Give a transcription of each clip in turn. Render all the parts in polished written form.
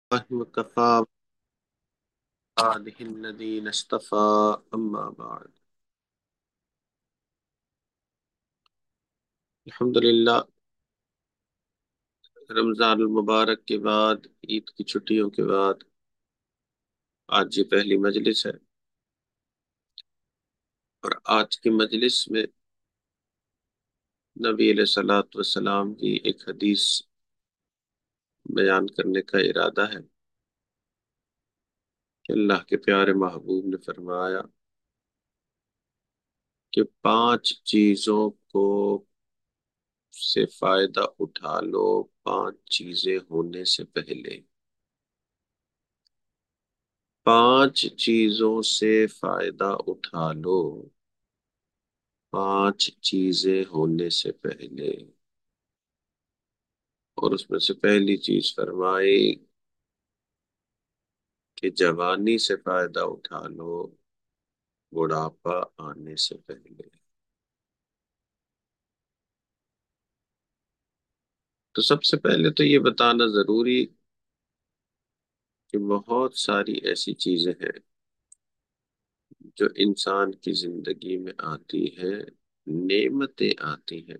وكفى بعده الذين اصطفى أما بعد. الحمدللہ، رمضان المبارک کے بعد، عید کی چھٹیوں کے بعد آج یہ پہلی مجلس ہے، اور آج کی مجلس میں نبی علیہ الصلوۃ والسلام کی ایک حدیث بیان کرنے کا ارادہ ہے کہ اللہ کے پیارے محبوب نے فرمایا کہ 5 چیزوں کو سے فائدہ اٹھا لو 5 چیزیں ہونے سے پہلے۔ 5 چیزوں سے فائدہ اٹھا لو 5 چیزیں ہونے سے پہلے، اور اس میں سے پہلی چیز فرمائی کہ جوانی سے فائدہ اٹھا لو بڑھاپا آنے سے پہلے۔ تو سب سے پہلے تو یہ بتانا ضروری کہ بہت ساری ایسی چیزیں ہیں جو انسان کی زندگی میں آتی ہیں، نعمتیں آتی ہیں،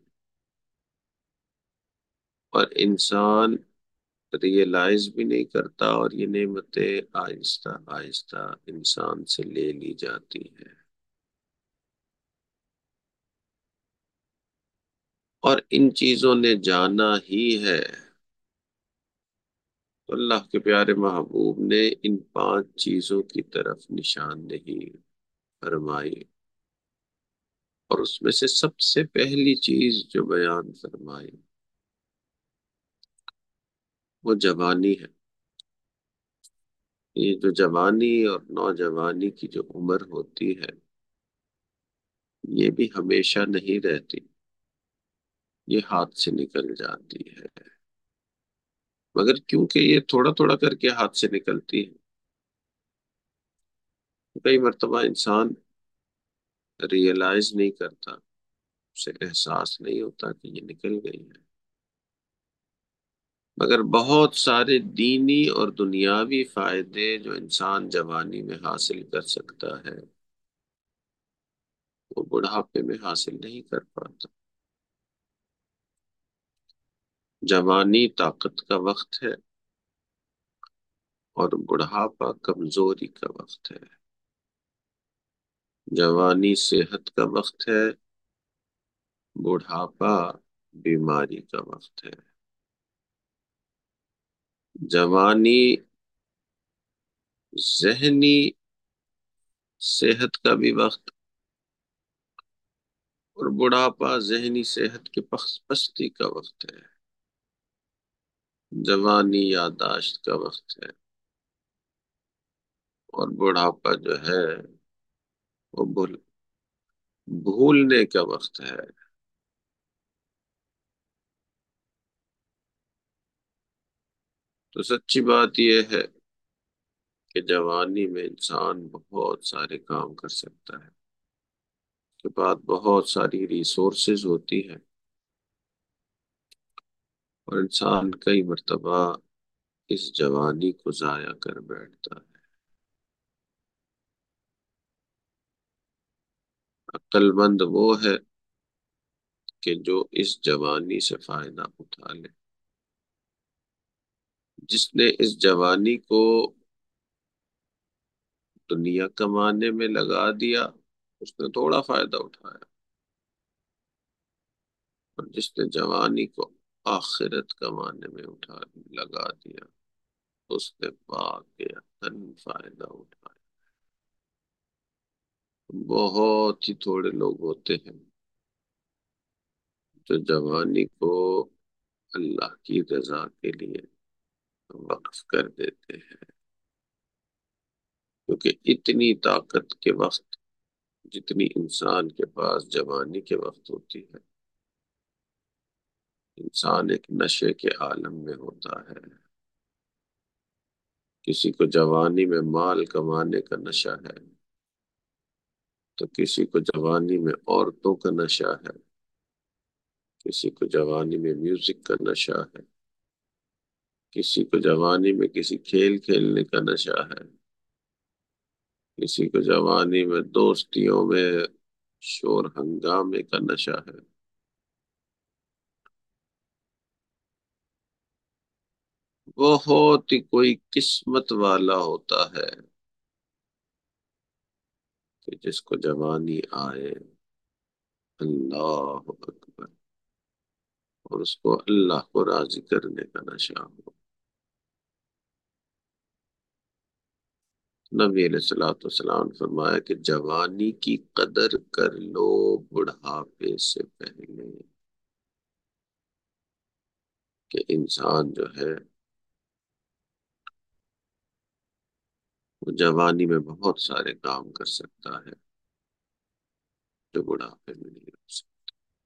اور انسان ریئلائز بھی نہیں کرتا، اور یہ نعمتیں آہستہ آہستہ انسان سے لے لی جاتی ہیں، اور ان چیزوں نے جانا ہی ہے۔ تو اللہ کے پیارے محبوب نے ان 5 چیزوں کی طرف نشاندہی فرمائی، اور اس میں سے سب سے پہلی چیز جو بیان فرمائی وہ جوانی ہے۔ یہ جو جوانی اور نوجوانی کی جو عمر ہوتی ہے، یہ بھی ہمیشہ نہیں رہتی، یہ ہاتھ سے نکل جاتی ہے، مگر کیونکہ یہ تھوڑا تھوڑا کر کے ہاتھ سے نکلتی ہے، کئی مرتبہ انسان ریئلائز نہیں کرتا، اسے احساس نہیں ہوتا کہ یہ نکل گئی ہے، مگر بہت سارے دینی اور دنیاوی فائدے جو انسان جوانی میں حاصل کر سکتا ہے وہ بڑھاپے میں حاصل نہیں کر پاتا۔ جوانی طاقت کا وقت ہے، اور بڑھاپا کمزوری کا وقت ہے۔ جوانی صحت کا وقت ہے، بڑھاپا بیماری کا وقت ہے۔ جوانی ذہنی صحت کا بھی وقت، اور بڑھاپا ذہنی صحت کی پستی کا وقت ہے۔ جوانی یادداشت کا وقت ہے، اور بڑھاپا جو ہے وہ بھولنے کا وقت ہے۔ تو سچی بات یہ ہے کہ جوانی میں انسان بہت سارے کام کر سکتا ہے، اس کے بعد بہت ساری ریسورسز ہوتی ہیں، اور انسان کئی مرتبہ اس جوانی کو ضائع کر بیٹھتا ہے۔ عقل مند وہ ہے کہ جو اس جوانی سے فائدہ اٹھا لے۔ جس نے اس جوانی کو دنیا کمانے میں لگا دیا، اس نے تھوڑا فائدہ اٹھایا، اور جس نے جوانی کو آخرت کمانے میں لگا دیا، اس نے واقعتاً فائدہ اٹھایا۔ بہت ہی تھوڑے لوگ ہوتے ہیں جو جوانی کو اللہ کی رضا کے لیے وقف کر دیتے ہیں، کیونکہ اتنی طاقت کے وقت جتنی انسان کے پاس جوانی کے وقت ہوتی ہے، انسان ایک نشے کے عالم میں ہوتا ہے۔ کسی کو جوانی میں مال کمانے کا نشہ ہے، تو کسی کو جوانی میں عورتوں کا نشہ ہے، کسی کو جوانی میں میوزک کا نشہ ہے، کسی کو جوانی میں کسی کھیل کھیلنے کا نشہ ہے، کسی کو جوانی میں دوستیوں میں شور ہنگامے کا نشہ ہے۔ بہت ہی کوئی قسمت والا ہوتا ہے کہ جس کو جوانی آئے، اللہ اکبر، اور اس کو اللہ کو راضی کرنے کا نشہ ہو۔ نبی علیہ الصلوۃ والسلام نے فرمایا کہ جوانی کی قدر کر لو بڑھاپے سے پہلے، کہ انسان جو ہے وہ جوانی میں بہت سارے کام کر سکتا ہے جو بڑھاپے میں نہیں ہو سکتا۔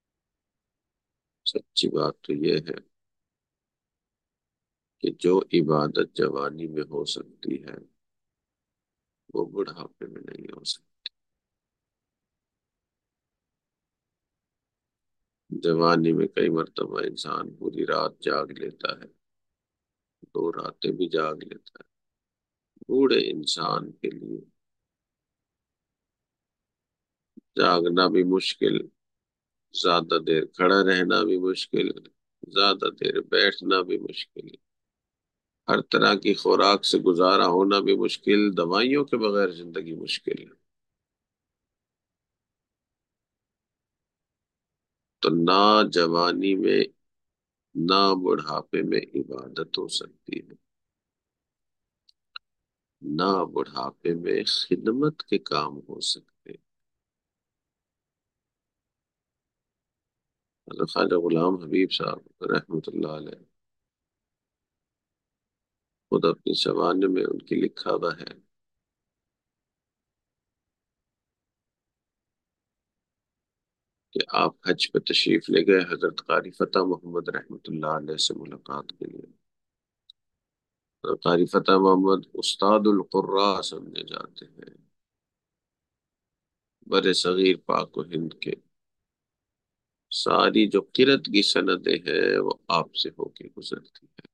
سچی بات تو یہ ہے کہ جو عبادت جوانی میں ہو سکتی ہے وہ بڑھاپے میں نہیں ہو سکتی۔ جوانی میں کئی مرتبہ انسان پوری رات جاگ لیتا ہے، 2 راتیں بھی جاگ لیتا ہے۔ بوڑھے انسان کے لیے جاگنا بھی مشکل، زیادہ دیر کھڑا رہنا بھی مشکل، زیادہ دیر بیٹھنا بھی مشکل، ہر طرح کی خوراک سے گزارا ہونا بھی مشکل، دوائیوں کے بغیر زندگی مشکل ہے۔ تو نہ جوانی میں نہ بڑھاپے میں عبادت ہو سکتی ہے، نہ بڑھاپے میں خدمت کے کام ہو سکتے۔ حضرت خواجہ غلام حبیب صاحب رحمۃ اللہ علیہ، خود اپنی شبان میں ان کی لکھا ہوا ہے کہ آپ حج پہ تشریف لے گئے حضرت قاری فتح محمد رحمۃ اللہ علیہ سے ملاقات کے لیے۔ حضرت قاری فتح محمد استاد القراء سمجھے جاتے ہیں، بر صغیر پاک و ہند کے ساری جو قرت کی سندیں ہیں وہ آپ سے ہو کے گزرتی ہیں۔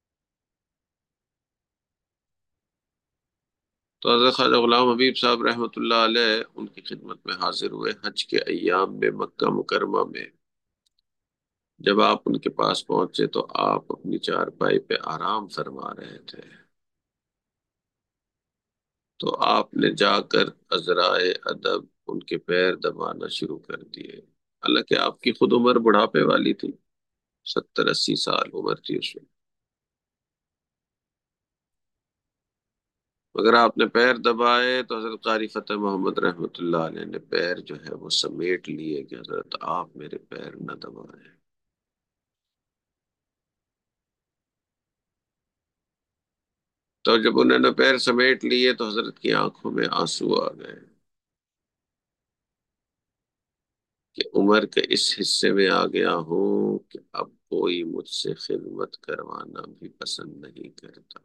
تو حضرت خواجہ غلام حبیب صاحب رحمۃ اللہ علیہ ان کی خدمت میں حاضر ہوئے حج کے ایام میں مکہ مکرمہ میں۔ جب آپ ان کے پاس پہنچے تو آپ اپنی چارپائی پہ آرام فرما رہے تھے، تو آپ نے جا کر عذرائے ادب ان کے پیر دبانا شروع کر دیے۔ حالانکہ آپ کی خود عمر بڑھاپے والی تھی، 70 80 سال عمر تھی اس وقت، مگر آپ نے پیر دبائے تو حضرت قاری فتح محمد رحمۃ اللہ علیہ نے پیر جو ہے وہ سمیٹ لیے کہ حضرت آپ میرے پیر نہ دبائیں۔ تو جب انہوں نے پیر سمیٹ لیے تو حضرت کی آنکھوں میں آنسو آ گئے کہ عمر کے اس حصے میں آ گیا ہوں کہ اب کوئی مجھ سے خدمت کروانا بھی پسند نہیں کرتا۔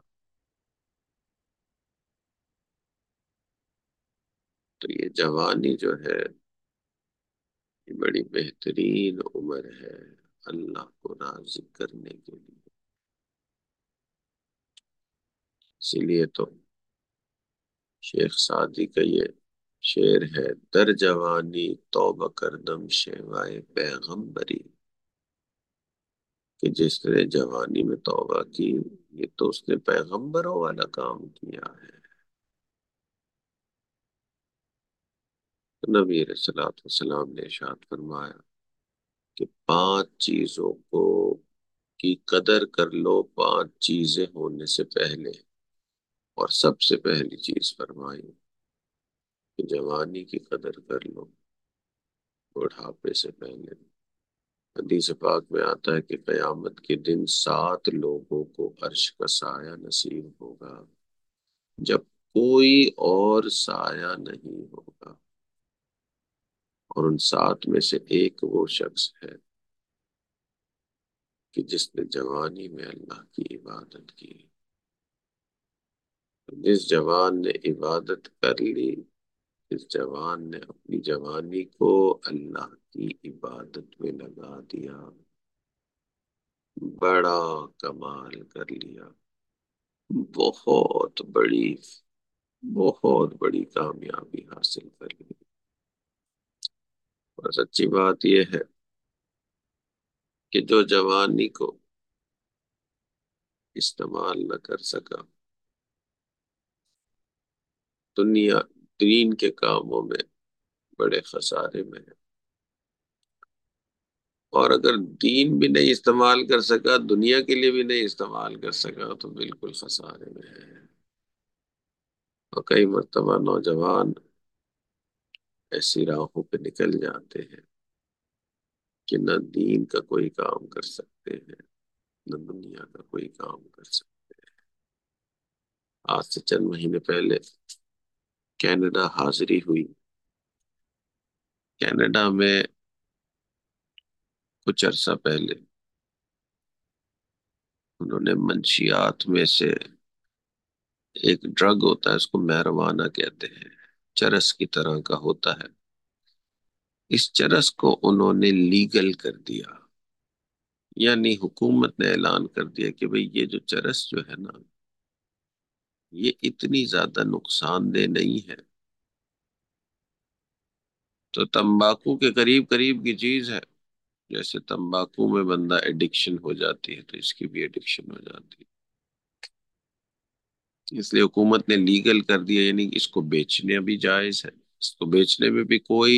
تو یہ جوانی جو ہے یہ بڑی بہترین عمر ہے اللہ کو راضی کرنے کے لیے۔ اسی لیے تو شیخ سعدی کا یہ شعر ہے، در جوانی توبہ کردم شیوائے پیغمبری، کہ جس نے جوانی میں توبہ کی یہ تو اس نے پیغمبروں والا کام کیا ہے۔ نبی علیہ الصلوۃ والسلام نے ارشاد فرمایا کہ 5 چیزوں کو کی قدر کر لو 5 چیزیں ہونے سے پہلے، اور سب سے پہلی چیز فرمائی کہ جوانی کی قدر کر لو بڑھاپے سے پہلے۔ حدیث پاک میں آتا ہے کہ قیامت کے دن 7 لوگوں کو عرش کا سایہ نصیب ہوگا جب کوئی اور سایہ نہیں ہوگا، اور ان 7 میں سے ایک وہ شخص ہے کہ جس نے جوانی میں اللہ کی عبادت کی۔ جس جوان نے عبادت کر لی، جس جوان نے اپنی جوانی کو اللہ کی عبادت میں لگا دیا، بڑا کمال کر لیا، بہت بڑی، بہت بڑی کامیابی حاصل کر لی۔ اور سچی بات یہ ہے کہ جو جوانی کو استعمال نہ کر سکا، دنیا دین کے کاموں میں بڑے خسارے میں ہے، اور اگر دین بھی نہیں استعمال کر سکا، دنیا کے لیے بھی نہیں استعمال کر سکا، تو بالکل خسارے میں ہے۔ اور کئی مرتبہ نوجوان ایسی راہوں پہ نکل جاتے ہیں کہ نہ دین کا کوئی کام کر سکتے ہیں، نہ دنیا کا کوئی کام کر سکتے ہیں۔ آج سے چند مہینے پہلے کینیڈا حاضری ہوئی۔ کینیڈا میں کچھ عرصہ پہلے انہوں نے منشیات میں سے ایک ڈرگ ہوتا ہے، اس کو میروانا کہتے ہیں، چرس کی طرح کا ہوتا ہے، اس چرس کو انہوں نے لیگل کر دیا۔ یعنی حکومت نے اعلان کر دیا کہ بھئی یہ جو چرس جو ہے نا، یہ اتنی زیادہ نقصان دہ نہیں ہے، تو تمباکو کے قریب قریب کی چیز ہے۔ جیسے تمباکو میں بندہ ایڈکشن ہو جاتی ہے، تو اس کی بھی ایڈکشن ہو جاتی ہے، اس لیے حکومت نے لیگل کر دیا، یعنی اس کو بیچنے بھی جائز ہے، اس کو بیچنے میں بھی کوئی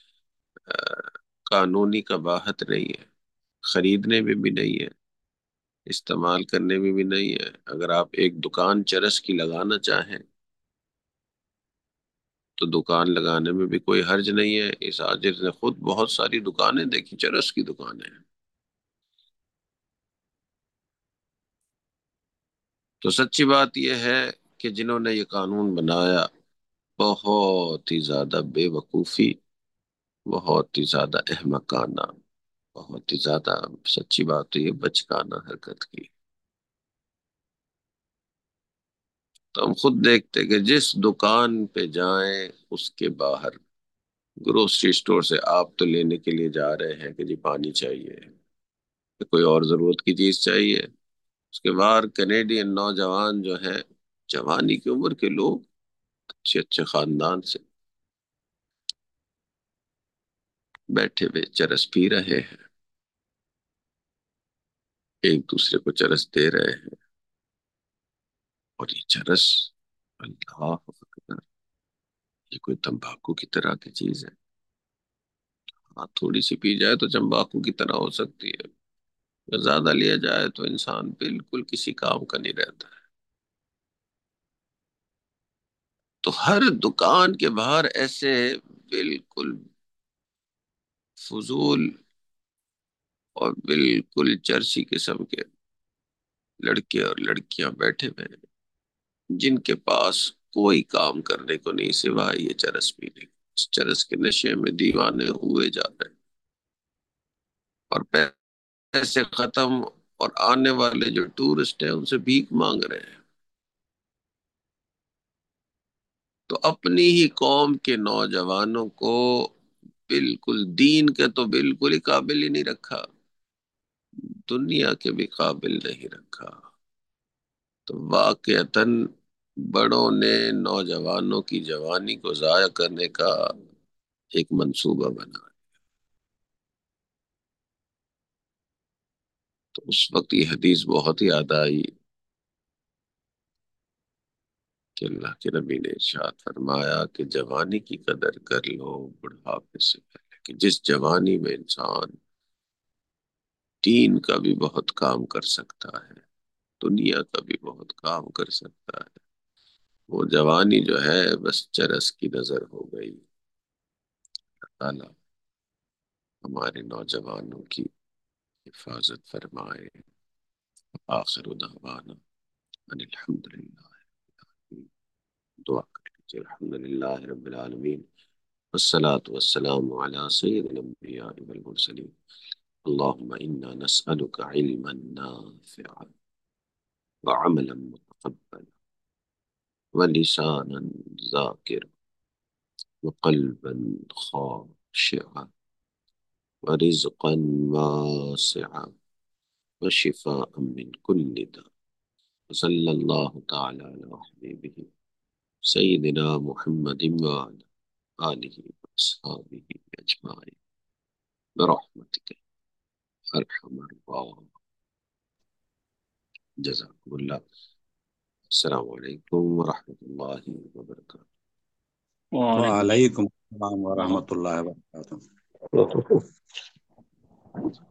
قانونی قباحت نہیں ہے، خریدنے میں بھی نہیں ہے، استعمال کرنے میں بھی نہیں ہے۔ اگر آپ ایک دکان چرس کی لگانا چاہیں تو دکان لگانے میں بھی کوئی حرج نہیں ہے۔ اس عاجز نے خود بہت ساری دکانیں دیکھی، چرس کی دکانیں ہیں۔ تو سچی بات یہ ہے کہ جنہوں نے یہ قانون بنایا، بہت ہی زیادہ بے وقوفی، بہت ہی زیادہ احمقانہ، بہت ہی زیادہ، سچی بات تو یہ بچکانہ حرکت کی۔ تو ہم خود دیکھتے کہ جس دکان پہ جائیں اس کے باہر، گروسری سٹور سے آپ تو لینے کے لیے جا رہے ہیں کہ جی پانی چاہیے، کوئی اور ضرورت کی چیز چاہیے، اس کے باہر کینیڈین نوجوان جو ہیں، جوانی کی عمر کے لوگ، اچھے اچھے خاندان سے، بیٹھے ہوئے چرس پی رہے ہیں، ایک دوسرے کو چرس دے رہے ہیں۔ اور یہ چرس، اللہ اکبر، یہ کوئی تمباکو کی طرح کی چیز ہے؟ ہاں تھوڑی سی پی جائے تو تمباکو کی طرح ہو سکتی ہے، اگر زیادہ لیا جائے تو انسان بالکل کسی کام کا نہیں رہتا ہے۔ تو ہر دکان کے باہر ایسے بالکل فضول اور بالکل چرسی قسم کے لڑکے اور لڑکیاں بیٹھے ہوئے ہیں، جن کے پاس کوئی کام کرنے کو نہیں سوائے یہ چرس پینے کو۔ اس چرس کے نشے میں دیوانے ہوئے جا رہے ہیں، اور پیسے ختم، اور آنے والے جو ٹورسٹ ہیں ان سے بھیک مانگ رہے ہیں۔ تو اپنی ہی قوم کے نوجوانوں کو بالکل دین کے تو بالکل ہی قابل ہی نہیں رکھا، دنیا کے بھی قابل نہیں رکھا۔ تو واقعتاً بڑوں نے نوجوانوں کی جوانی کو ضائع کرنے کا ایک منصوبہ بنا۔ تو اس وقت یہ حدیث بہت ہی یاد آئی کہ اللہ کے نبی نے ارشاد فرمایا کہ جوانی کی قدر کر لو بڑھاپے سے پہلے، کہ جس جوانی میں انسان دین کا بھی بہت کام کر سکتا ہے، دنیا کا بھی بہت کام کر سکتا ہے، وہ جوانی جو ہے بس چرس کی نظر ہو گئی۔ اللہ ہمارے نوجوانوں کی حفاظت فرمائے۔ آخر دعوانا ان الحمدللہ، دعا کر لیجیے۔ الحمدللہ رب العالمین، والصلاة والسلام على سید الانبیاء والمرسلین، اللهم انا نسألك علما نافعا وعملا متقبلا ولسانا ذاکرا وقلبا خاشعا ورزقا واسعا وشفاء من كل داء. وصلى الله تعالى على حبيبه سيدنا محمد وعلى آله وأصحابه أجمعين برحمتك أرحم الراحمين. جزاكم الله. السلام عليكم ورحمة الله وبركاته. وعلیکم وعلیکم السلام السلام. ورحمۃ اللہ وبرکاتہ.